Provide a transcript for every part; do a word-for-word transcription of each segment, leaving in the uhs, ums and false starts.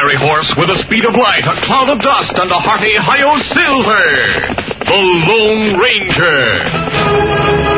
fiery horse with the speed of light, a cloud of dust, and a hearty Hi-Yo Silver, the Lone Ranger.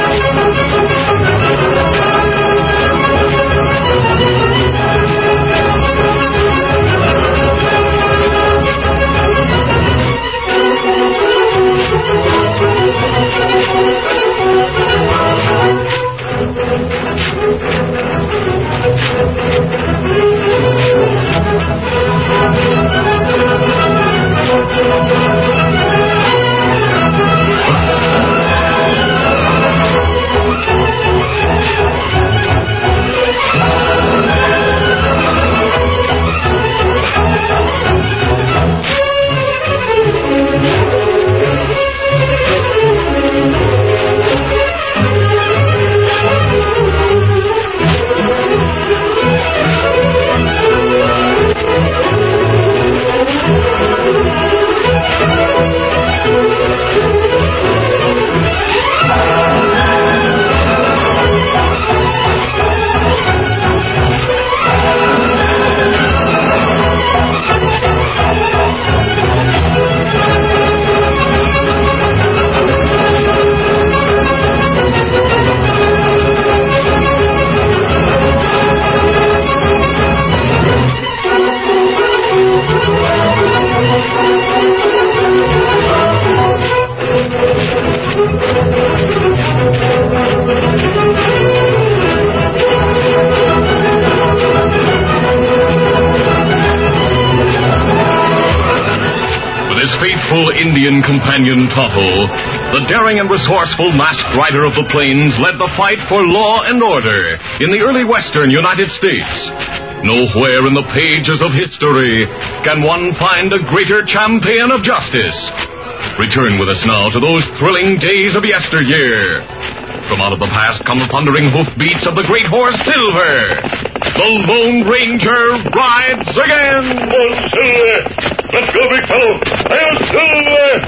Indian companion Tonto, the daring and resourceful masked rider of the plains, led the fight for law and order in the early western United States. Nowhere in the pages of history can one find a greater champion of justice. Return with us now to those thrilling days of yesteryear. From out of the past come the thundering hoofbeats of the great horse Silver. The Lone Ranger rides again. Oh, Silver! Let's go, big fellow! Hail, Silver!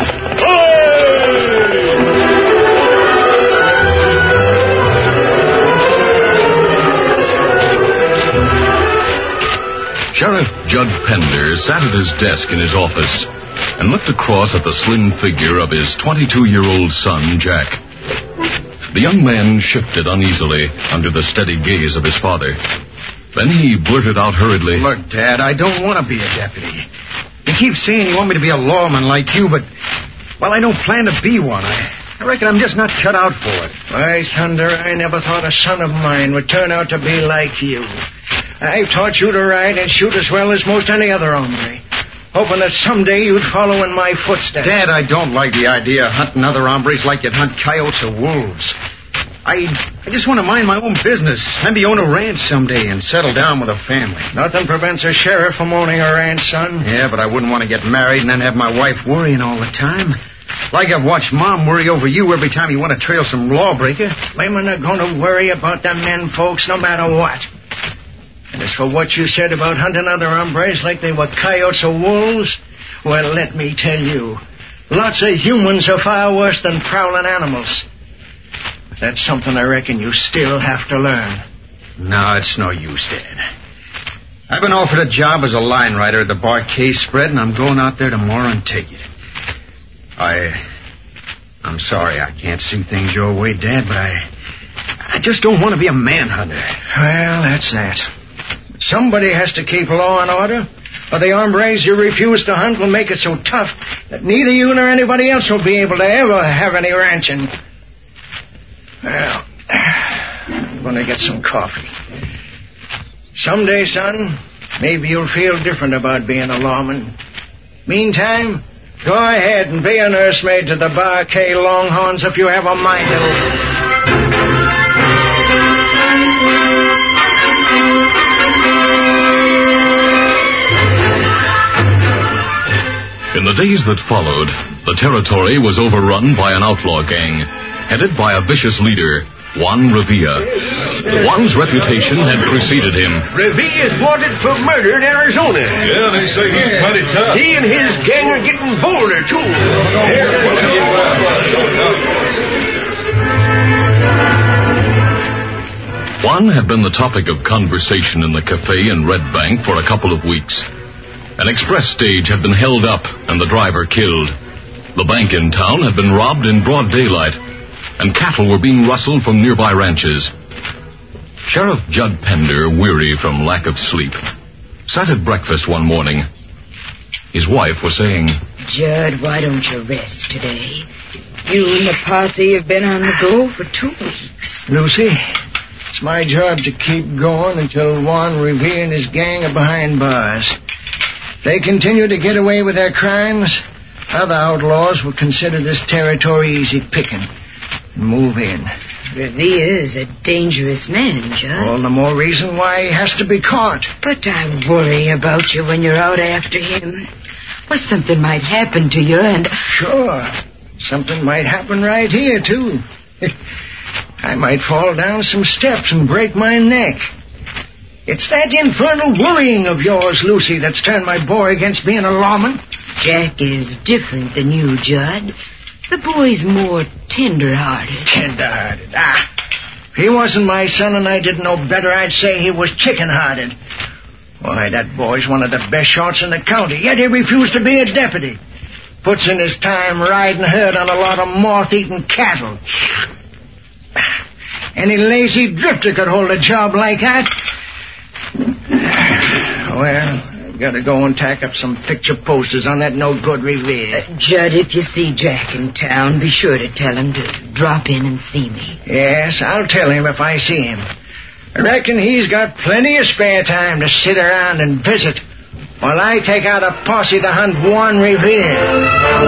Hey! Sheriff Judd Pender sat at his desk in his office and looked across at the slim figure of his twenty-two-year-old son, Jack. The young man shifted uneasily under the steady gaze of his father. Then he blurted out hurriedly, "Look, Dad, I don't want to be a deputy. You keep saying you want me to be a lawman like you, but, well, I don't plan to be one. I, I reckon I'm just not cut out for it." Why, Thunder, I never thought a son of mine would turn out to be like you. I've taught you to ride and shoot as well as most any other hombre, hoping that someday you'd follow in my footsteps. Dad, I don't like the idea of hunting other hombres like you'd hunt coyotes or wolves. I I just want to mind my own business, maybe own a ranch someday and settle down with a family. Nothing prevents a sheriff from owning a ranch, son. Yeah, but I wouldn't want to get married and then have my wife worrying all the time. Like I've watched Mom worry over you every time you want to trail some lawbreaker. Women are going to worry about the men folks no matter what. And as for what you said about hunting other hombres like they were coyotes or wolves, well, let me tell you, lots of humans are far worse than prowling animals. That's something I reckon you still have to learn. No, it's no use, Dad. I've been offered a job as a line rider at the Barcay spread, and I'm going out there tomorrow and take it. I... I'm sorry I can't see things your way, Dad, but I... I just don't want to be a manhunter. Well, that's that. Somebody has to keep law and order, or the hombres you refuse to hunt will make it so tough that neither you nor anybody else will be able to ever have any ranching. Well, I'm going to get some coffee. Someday, son, maybe you'll feel different about being a lawman. Meantime, go ahead and be a nursemaid to the Barcay Longhorns if you have a mind to. In the days that followed, the territory was overrun by an outlaw gang, headed by a vicious leader, Juan Revilla. Juan's reputation had preceded him. Revilla's wanted for murder in Arizona. Yeah, they say he's pretty tough. He and his gang are getting bolder, too. Juan had been the topic of conversation in the cafe in Red Bank for a couple of weeks. An express stage had been held up and the driver killed. The bank in town had been robbed in broad daylight, and cattle were being rustled from nearby ranches. Sheriff Judd Pender, weary from lack of sleep, sat at breakfast one morning. His wife was saying, Judd, why don't you rest today? You and the posse have been on the go for two weeks. Lucy, it's my job to keep going until Juan Revere and his gang are behind bars. If they continue to get away with their crimes, other outlaws will consider this territory easy picking and move in. Revere is a dangerous man, Judd. All the more reason why he has to be caught. But I worry about you when you're out after him. Well, something might happen to you and... Sure. Something might happen right here, too. I might fall down some steps and break my neck. It's that infernal worrying of yours, Lucy, that's turned my boy against being a lawman. Jack is different than you, Judd. The boy's more tender-hearted. Tender-hearted? Ah. If he wasn't my son and I didn't know better, I'd say he was chicken-hearted. Why, that boy's one of the best shots in the county, yet he refused to be a deputy. Puts in his time riding herd on a lot of moth-eating cattle. Any lazy drifter could hold a job like that. Well, I've got to go and tack up some picture posters on that no-good Revere. Uh, Judd, if you see Jack in town, be sure to tell him to drop in and see me. Yes, I'll tell him if I see him. I reckon he's got plenty of spare time to sit around and visit while I take out a posse to hunt Juan Revere.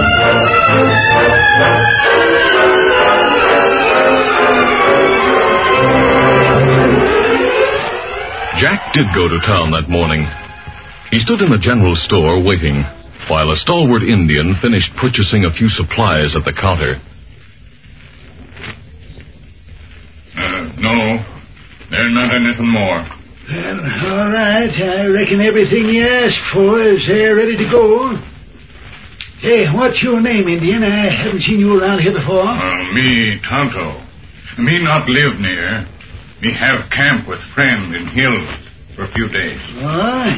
Jack did go to town that morning. He stood in the general store waiting, while a stalwart Indian finished purchasing a few supplies at the counter. Uh, no, there's not anything more. Well, all right. I reckon everything you asked for is there ready to go. Hey, what's your name, Indian? I haven't seen you around here before. Uh, me, Tonto. Me not live near. Me have camp with friend in hills for a few days. Oh, uh,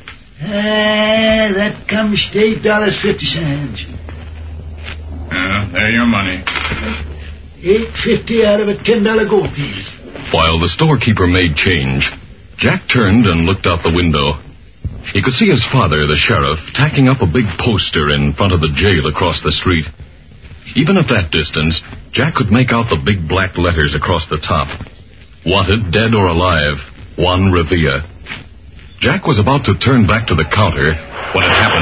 that comes to eight dollars fifty cents. Uh, there your money. Eight fifty out of a ten dollar gold piece. While the storekeeper made change, Jack turned and looked out the window. He could see his father, the sheriff, tacking up a big poster in front of the jail across the street. Even at that distance, Jack could make out the big black letters across the top. Wanted, dead or alive, Juan Revere. Jack was about to turn back to the counter when it happened.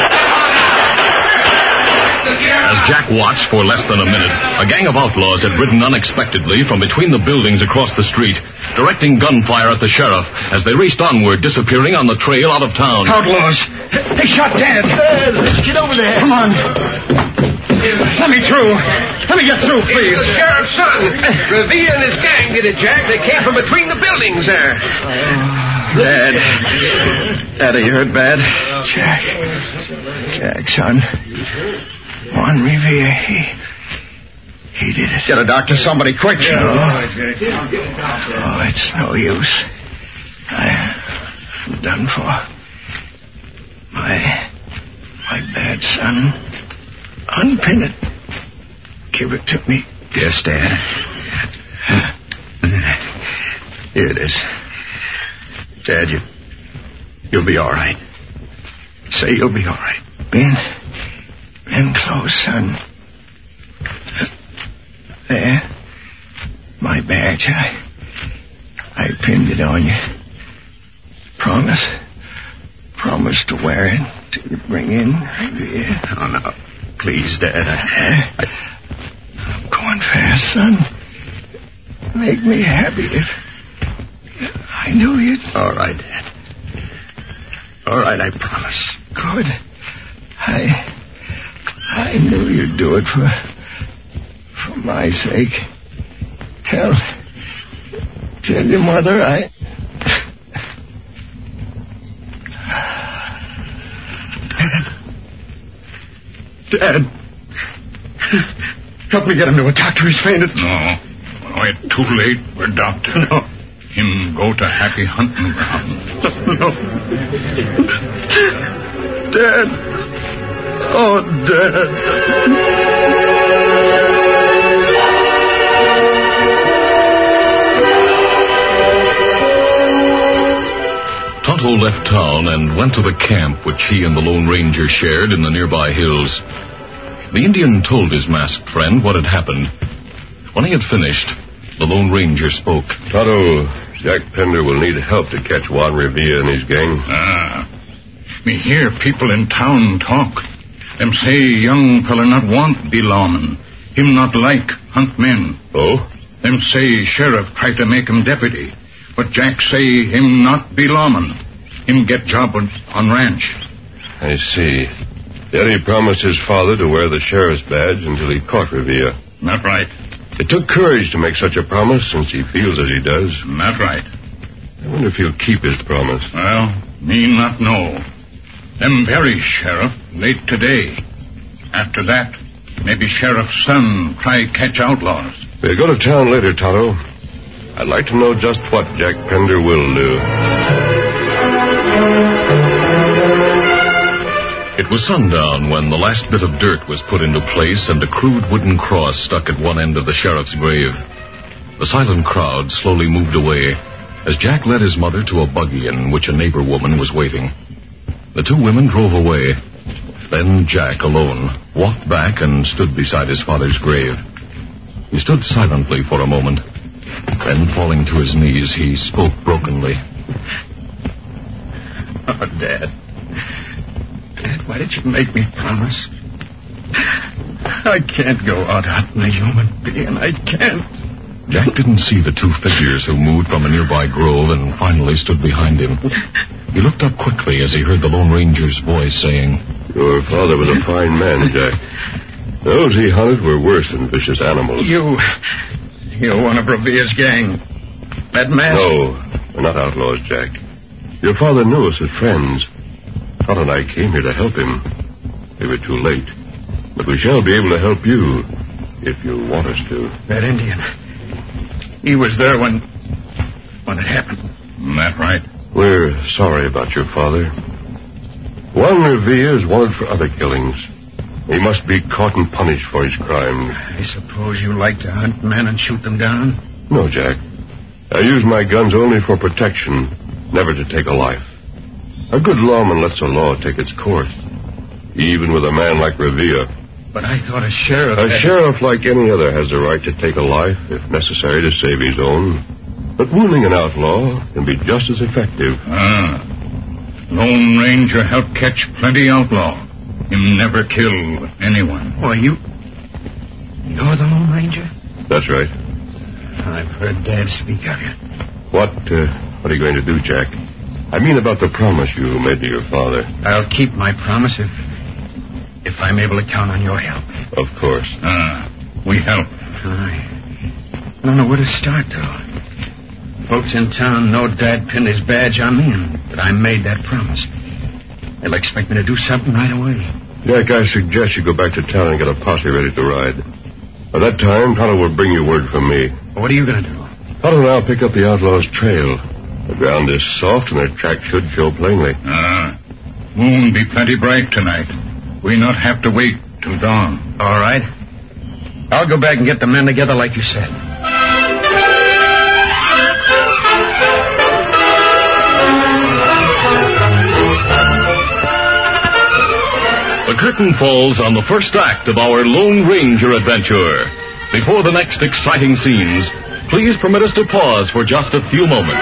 As Jack watched for less than a minute, a gang of outlaws had ridden unexpectedly from between the buildings across the street, directing gunfire at the sheriff as they raced onward, disappearing on the trail out of town. Outlaws! They shot Dad! Uh, let's get over there. Come on. Let me through. Let me get through, please. It's the sheriff's son. Revere and his gang did it, Jack. They came from between the buildings there. Dad. Dad, are you hurt bad? Jack. Jack, son. Juan Revere, he... He did it. Get a doctor, somebody, quick. No. Oh, it's no use. I, I'm done for. My... My bad son. Unpin it. Give it to me. Yes, Dad. Here it is. Dad, you... You'll be all right. Say you'll be all right. Ben... Ben close, son. There. My badge. I... I pinned it on you. Promise. Promise to wear it till you bring in Revere. Oh, no. Please, Dad. I, I... I'm going fast, son. Make me happy if... I knew you'd... All right, Dad. All right, I promise. Good. I... I knew you'd do it for... for my sake. Tell... Tell your mother I... Dad. Help me get him to a doctor. He's fainted. No. Oh, it's too late for a doctor. No. Him go to happy hunting ground. No. Dad. Oh, Dad. Tonto left town and went to the camp which he and the Lone Ranger shared in the nearby hills. The Indian told his masked friend what had happened. When he had finished, the Lone Ranger spoke. Tonto, Jack Pender will need help to catch Juan Revilla and his gang. Ah. Me hear people in town talk. Them say young fella not want be lawman. Him not like hunt men. Oh? Them say sheriff try to make him deputy. But Jack say him not be lawman. Him get job on, on ranch. I see. Yet he promised his father to wear the sheriff's badge until he caught Revilla. Not right. It took courage to make such a promise since he feels as he does. Not right. I wonder if he'll keep his promise. Well, me not know. Them bury sheriff late today. After that, maybe sheriff's son try catch outlaws. We'll go to town later, Tonto. I'd like to know just what Jack Pender will do. It was sundown when the last bit of dirt was put into place and a crude wooden cross stuck at one end of the sheriff's grave. The silent crowd slowly moved away as Jack led his mother to a buggy in which a neighbor woman was waiting. The two women drove away. Then Jack, alone, walked back and stood beside his father's grave. He stood silently for a moment. Then, falling to his knees, he spoke brokenly. Oh, Dad. Dad, why did you make me promise? I can't go out hunting a human being. I can't. Jack didn't see the two figures who moved from a nearby grove and finally stood behind him. He looked up quickly as he heard the Lone Ranger's voice saying, Your father was a fine man, Jack. Those he hunted were worse than vicious animals. You... You're one of Revilla's gang. That mask... No, we're not outlaws, Jack. Your father knew us as friends. Todd and I came here to help him. We were too late. But we shall be able to help you, if you want us to. That Indian... He was there when... when it happened. That right? We're sorry about your father. Juan Revilla is wanted for other killings. He must be caught and punished for his crimes. I suppose you like to hunt men and shoot them down? No, Jack. I use my guns only for protection, never to take a life. A good lawman lets the law take its course, even with a man like Revilla. But I thought a sheriff... A had... sheriff like any other has the right to take a life, if necessary, to save his own. But wounding an outlaw can be just as effective. Ah. Lone Ranger helped catch plenty outlaw. Him never kill anyone. Why, you... You're the Lone Ranger? That's right. I've heard Dad speak of you. What, uh, what are you going to do, Jack? I mean about the promise you made to your father. I'll keep my promise if... if I'm able to count on your help. Of course. Ah, we help. I... I don't know where to start, though. Folks in town know Dad pinned his badge on me and that I made that promise. They'll expect me to do something right away. Jack, I suggest you go back to town and get a posse ready to ride. By that time, Tonto will bring you word from me. What are you going to do? Tonto and I'll pick up the outlaw's trail. The ground is soft and their track should show plainly. Ah, moon be plenty bright tonight. We not have to wait till dawn. All right. I'll go back and get the men together like you said. The curtain falls on the first act of our Lone Ranger adventure. Before the next exciting scenes, please permit us to pause for just a few moments.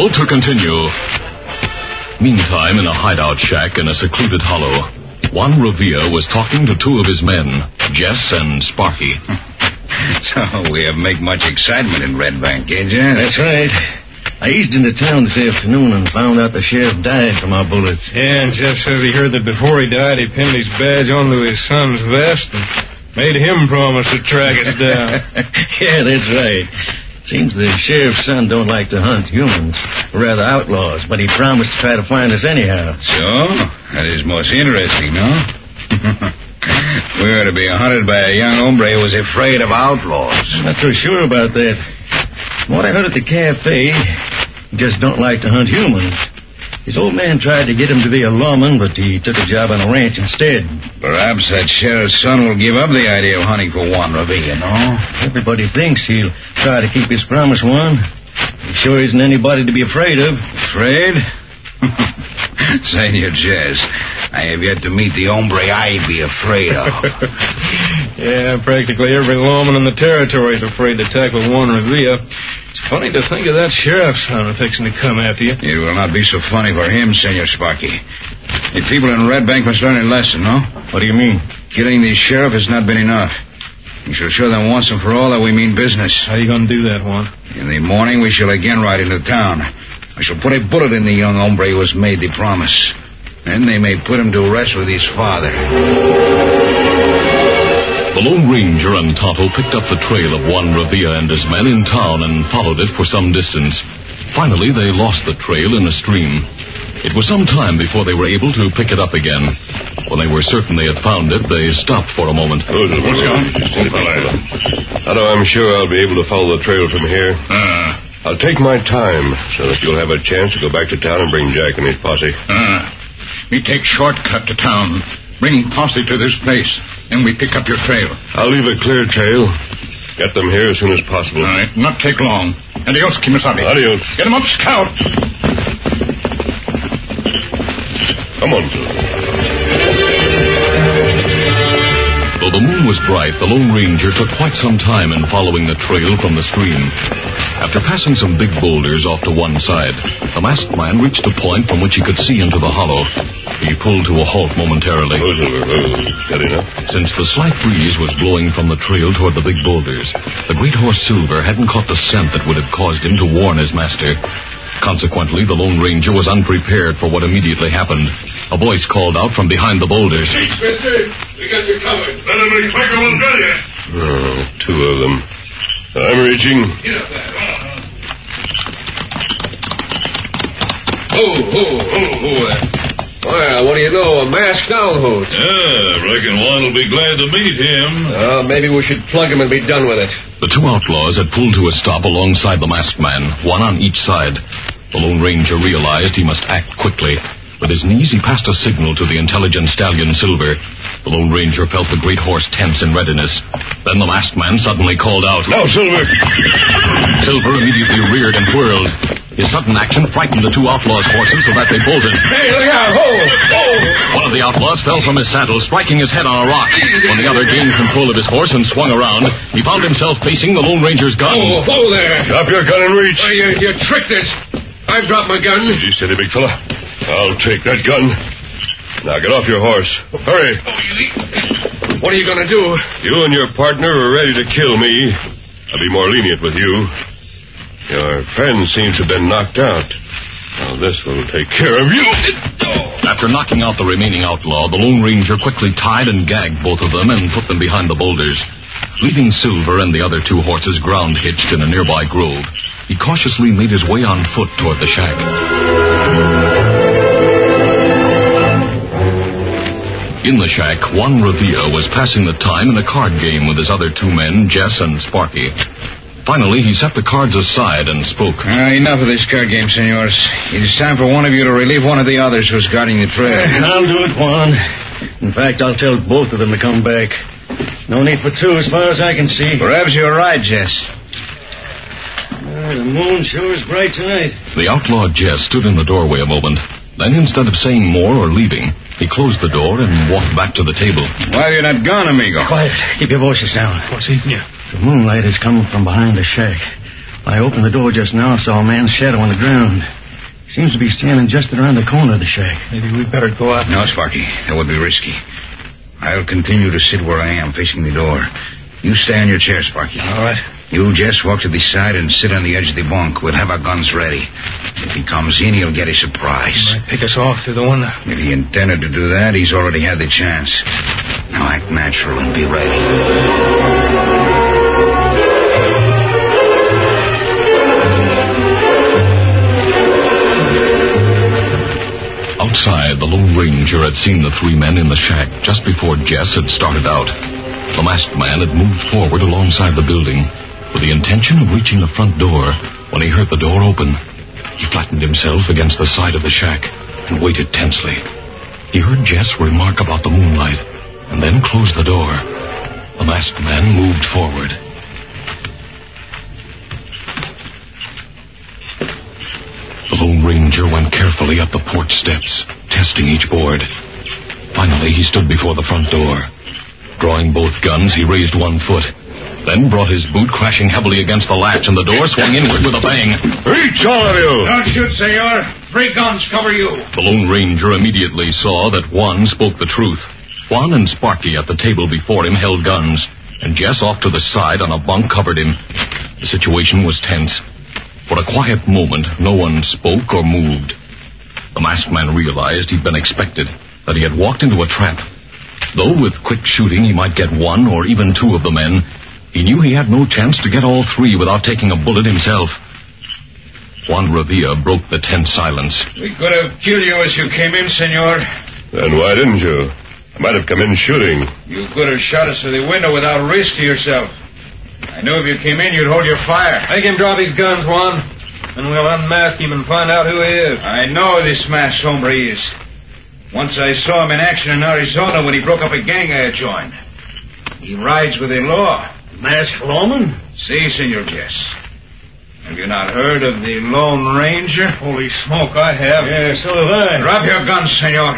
Trouble to continue. Meantime, in a hideout shack in a secluded hollow, Juan Revilla was talking to two of his men, Jess and Sparky. So we haven't make much excitement in Red Bank, eh, Jess? That's right. I eased into town this afternoon and found out the sheriff died from our bullets. Yeah, and Jess says he heard that before he died, he pinned his badge onto his son's vest and made him promise to track us down. Yeah, that's right. Seems the sheriff's son don't like to hunt humans, or rather outlaws, but he promised to try to find us anyhow. So? That is most interesting, no? We ought to be hunted by a young hombre who was afraid of outlaws. I'm not so sure about that. From what I heard at the cafe, he just don't like to hunt humans. His old man tried to get him to be a lawman, but he took a job on a ranch instead. Perhaps that sheriff's son will give up the idea of hunting for Juan Revilla, no? Everybody thinks he'll try to keep his promise, Juan. He sure isn't anybody to be afraid of. Afraid? Senor Jess, I have yet to meet the hombre I'd be afraid of. Yeah, practically every lawman in the territory is afraid to tackle Juan Revilla. It's funny to think of that sheriff's son fixing to come after you. It will not be so funny for him, Senor Sparky. The people in Red Bank must learn a lesson, no? What do you mean? Killing the sheriff has not been enough. We shall show them once and for all that we mean business. How are you going to do that, Juan? In the morning, we shall again ride into town. I shall put a bullet in the young hombre who has made the promise. Then they may put him to rest with his father. The Lone Ranger and Tonto picked up the trail of Juan Revilla and his men in town and followed it for some distance. Finally, they lost the trail in a stream. It was some time before they were able to pick it up again. When they were certain they had found it, they stopped for a moment. Tonto, I'm sure I'll be able to follow the trail from here. Uh, I'll take my time so that you'll have a chance to go back to town and bring Jack and his posse. uh, we take shortcut to town. Bring posse to this place, and we pick up your trail. I'll leave a clear trail. Get them here as soon as possible. All right, not take long. Adios, Kimasabi. Adios. Get him up, Scout. Come on, Tonto. Though the moon was bright, the Lone Ranger took quite some time in following the trail from the stream. After passing some big boulders off to one side, the masked man reached a point from which he could see into the hollow. He pulled to a halt momentarily. Oh, Silver, oh, steady enough. Since the slight breeze was blowing from the trail toward the big boulders, the great horse Silver hadn't caught the scent that would have caused him to warn his master. Consequently, the Lone Ranger was unprepared for what immediately happened. A voice called out from behind the boulders. Hey, mister, we got you covered. Let them be quicker, we'll drill you. Oh, two of them. I'm reaching. Get up there. Oh, oh, oh, oh. Well, what do you know, a masked owl hoot. Yeah, I reckon Juan will be glad to meet him. Well, maybe we should plug him and be done with it. The two outlaws had pulled to a stop alongside the masked man, one on each side. The Lone Ranger realized he must act quickly. With his knees, he passed a signal to the intelligent stallion Silver. The Lone Ranger felt the great horse tense in readiness. Then the masked man suddenly called out, "Now, Silver!" Silver immediately reared and whirled. His sudden action frightened the two outlaws' horses so that they bolted. Hey, look out! Ho! Ho! One of the outlaws fell from his saddle, striking his head on a rock. When the other gained control of his horse and swung around, he found himself facing the Lone Ranger's gun. Oh, ho there! Drop your gun and reach. Oh, you, you tricked us. I've dropped my gun. Easy, steady, big fella. I'll take that gun. Now get off your horse. Hurry. Oh, easy. What are you going to do? You and your partner are ready to kill me. I'll be more lenient with you. Your friend seems to have been knocked out. Now this will take care of you. After knocking out the remaining outlaw, the Lone Ranger quickly tied and gagged both of them and put them behind the boulders. Leaving Silver and the other two horses ground hitched in a nearby grove, he cautiously made his way on foot toward the shack. In the shack, Juan Revilla was passing the time in a card game with his other two men, Jess and Sparky. Finally, he set the cards aside and spoke. Uh, enough of this card game, senors. It is time for one of you to relieve one of the others who's guarding the trail. I'll do it, Juan. In fact, I'll tell both of them to come back. No need for two as far as I can see. Perhaps you're right, Jess. Uh, the moon sure is bright tonight. The outlaw Jess stood in the doorway a moment. Then, instead of saying more or leaving, he closed the door and walked back to the table. Why have you not gone, amigo? Quiet. Keep your voices down. What's eating you? The moonlight is coming from behind the shack. I opened the door just now and saw a man's shadow on the ground. Seems to be standing just around the corner of the shack. Maybe we'd better go out. No, Sparky. That would be risky. I'll continue to sit where I am, facing the door. You stay on your chair, Sparky. All right. You, Jess, walk to the side and sit on the edge of the bunk. We'll have our guns ready. If he comes in, he'll get a surprise. He might pick us off through the window. If he intended to do that, he's already had the chance. Now act natural and be ready. Outside, the Lone Ranger had seen the three men in the shack just before Jess had started out. The masked man had moved forward alongside the building with the intention of reaching the front door when he heard the door open. He flattened himself against the side of the shack and waited tensely. He heard Jess remark about the moonlight and then closed the door. The masked man moved forward. The Lone Ranger went carefully up the porch steps, testing each board. Finally, he stood before the front door. Drawing both guns, he raised one foot, then brought his boot crashing heavily against the latch, and the door swung inward with a bang. Reach, all of you! Don't shoot, senor. Three guns cover you. The Lone Ranger immediately saw that Juan spoke the truth. Juan and Sparky at the table before him held guns, and Jess off to the side on a bunk covered him. The situation was tense. For a quiet moment, no one spoke or moved. The masked man realized he'd been expected, that he had walked into a trap. Though with quick shooting he might get one or even two of the men, he knew he had no chance to get all three without taking a bullet himself. Juan Revilla broke the tense silence. We could have killed you as you came in, senor. Then why didn't you? I might have come in shooting. You could have shot us through the window without risk to yourself. I knew if you came in, you'd hold your fire. Make him drop his guns, Juan. Then we'll unmask him and find out who he is. I know who this masked hombre is. Once I saw him in action in Arizona when he broke up a gang I had joined. He rides with the law. Masked lawman? Si, Senor Jess. Have you not heard of the Lone Ranger? Holy smoke, I have. Yes, so have I. Drop your guns, senor.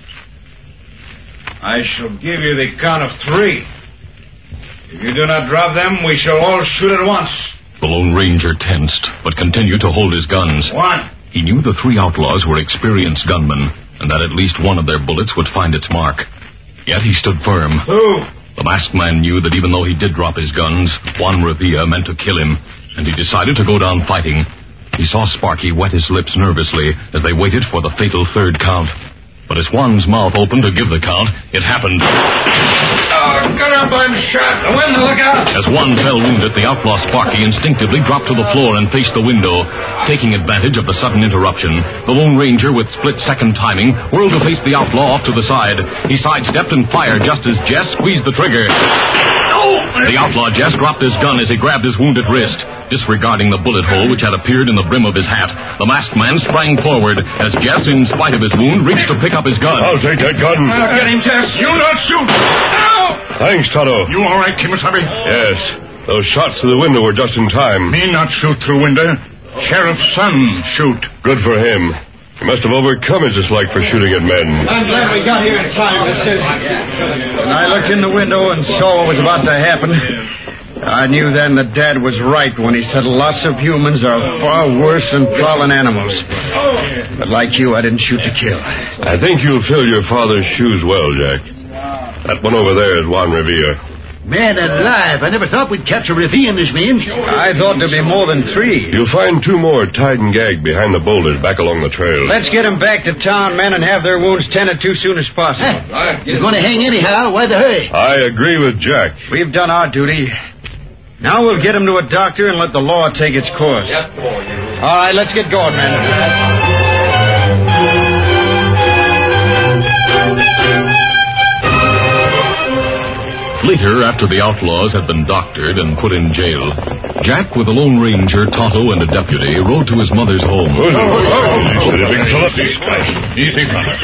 I shall give you the count of three. If you do not drop them, we shall all shoot at once. The Lone Ranger tensed, but continued to hold his guns. One. He knew the three outlaws were experienced gunmen, and that at least one of their bullets would find its mark. Yet he stood firm. Who? The masked man knew that even though he did drop his guns, Juan Revilla meant to kill him, and he decided to go down fighting. He saw Sparky wet his lips nervously as they waited for the fatal third count. But as Juan's mouth opened to give the count, it happened. Oh, get up, I'm shot. The window, look out. As Juan fell wounded, the outlaw Sparky instinctively dropped to the floor and faced the window. Taking advantage of the sudden interruption, the Lone Ranger, with split-second timing, whirled to face the outlaw off to the side. He sidestepped and fired just as Jess squeezed the trigger. The outlaw Jess dropped his gun as he grabbed his wounded wrist. Disregarding the bullet hole which had appeared in the brim of his hat, the masked man sprang forward as Jess, in spite of his wound, reached to pick up his gun. I'll take that gun. I'll get him, Jess. You not shoot. Ow! Thanks, Tonto. You all right, Kimasabi? Yes. Those shots through the window were just in time. Me not shoot through window. Sheriff's son shoot. Good for him. He must have overcome his dislike for shooting at men. I'm glad we got here in time, mister. When I looked in the window and saw what was about to happen, I knew then that Dad was right when he said lots of humans are far worse than prowling animals. But like you, I didn't shoot to kill. I think you'll fill your father's shoes well, Jack. That one over there is Juan Revilla. Man alive, I never thought we'd catch a Revilla in this man. I thought there'd be more than three. You'll find two more tied and gagged behind the boulders back along the trail. Let's get them back to town, men, and have their wounds tended to soon as possible. Huh? You're going to hang anyhow. Why the hurry? I agree with Jack. We've done our duty. Now we'll get him to a doctor and let the law take its course. Yep, boy. All right, let's get going, men. Later, after the outlaws had been doctored and put in jail, Jack, with the Lone Ranger, Tonto, and a deputy, rode to his mother's home. Oh, oh, oh, oh. Big fella. Easy, fella.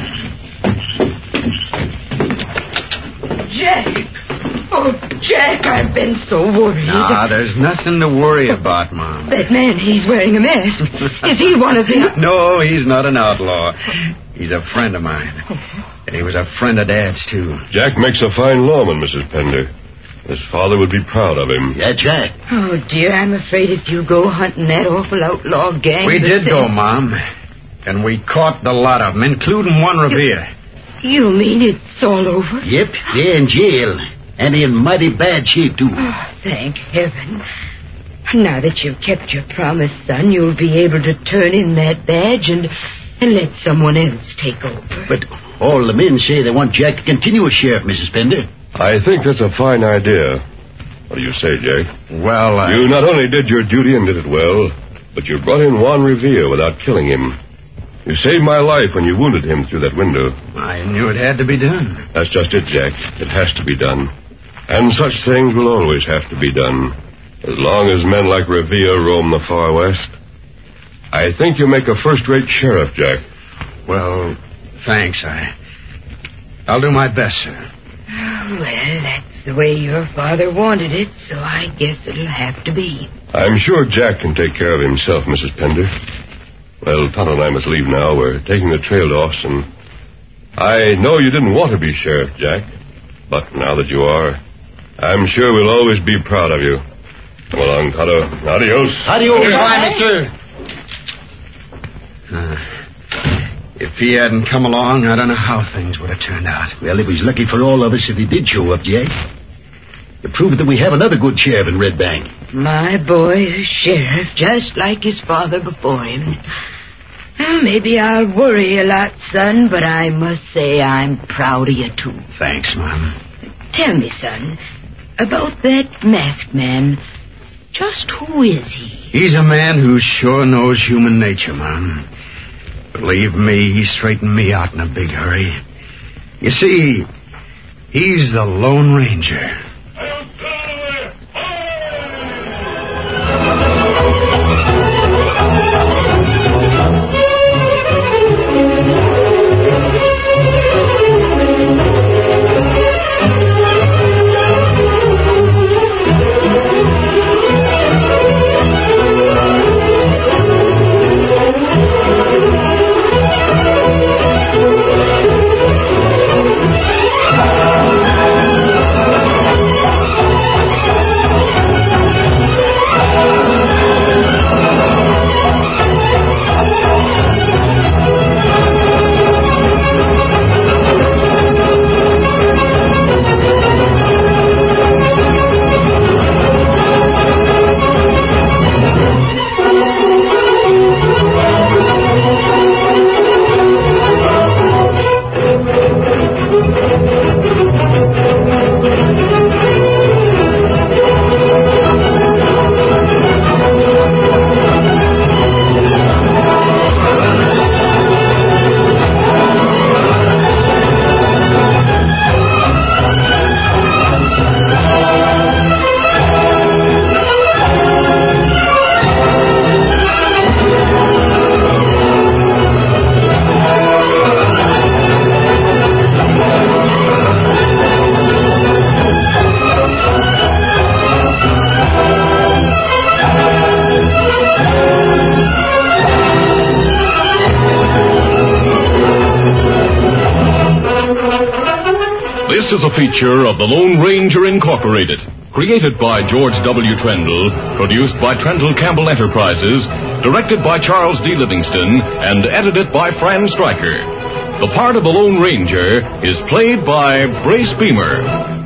Jack! Oh, Jack, I've been so worried. Nah, there's nothing to worry about, Mom. That man, he's wearing a mask. Is he one of them? No, he's not an outlaw. He's a friend of mine. And he was a friend of Dad's, too. Jack makes a fine lawman, Missus Pender. His father would be proud of him. Yeah, Jack. Oh, dear, I'm afraid if you go hunting that awful outlaw gang... We did thing... go, Mom. And we caught the lot of them, including one Revere. You mean it's all over? Yep, they're in jail. And in mighty bad shape, too. Oh, thank heaven. Now that you've kept your promise, son, you'll be able to turn in that badge and, and let someone else take over. But all the men say they want Jack to continue as sheriff, Missus Pender. I think that's a fine idea. What do you say, Jack? Well, I... You not only did your duty and did it well, but you brought in Juan Revere without killing him. You saved my life when you wounded him through that window. I knew it had to be done. That's just it, Jack. It has to be done. And such things will always have to be done. As long as men like Revere roam the far west. I think you make a first-rate sheriff, Jack. Well, thanks. I... I'll do my best, sir. Well, that's the way your father wanted it, so I guess it'll have to be. I'm sure Jack can take care of himself, Missus Pender. Well, Tonto and I must leave now. We're taking the trail to Austin. I know you didn't want to be sheriff, Jack. But now that you are, I'm sure we'll always be proud of you. Come along, Tonto. Adios. Adios, Adios. Sir. Uh, if he hadn't come along, I don't know how things would have turned out. Well, it was lucky for all of us if he did show up, Jack. To prove that we have another good sheriff in Red Bank. My boy, a sheriff, just like his father before him. Well, maybe I'll worry a lot, son, but I must say I'm proud of you, too. Thanks, Mom. Tell me, son, about that masked man. Just who is he? He's a man who sure knows human nature, Mom. Believe me, he straightened me out in a big hurry. You see, he's the Lone Ranger. This is a feature of the Lone Ranger Incorporated, created by George W. Trendle, produced by Trendle Campbell Enterprises, directed by Charles D. Livingston, and edited by Fran Stryker. The part of the Lone Ranger is played by Brace Beamer.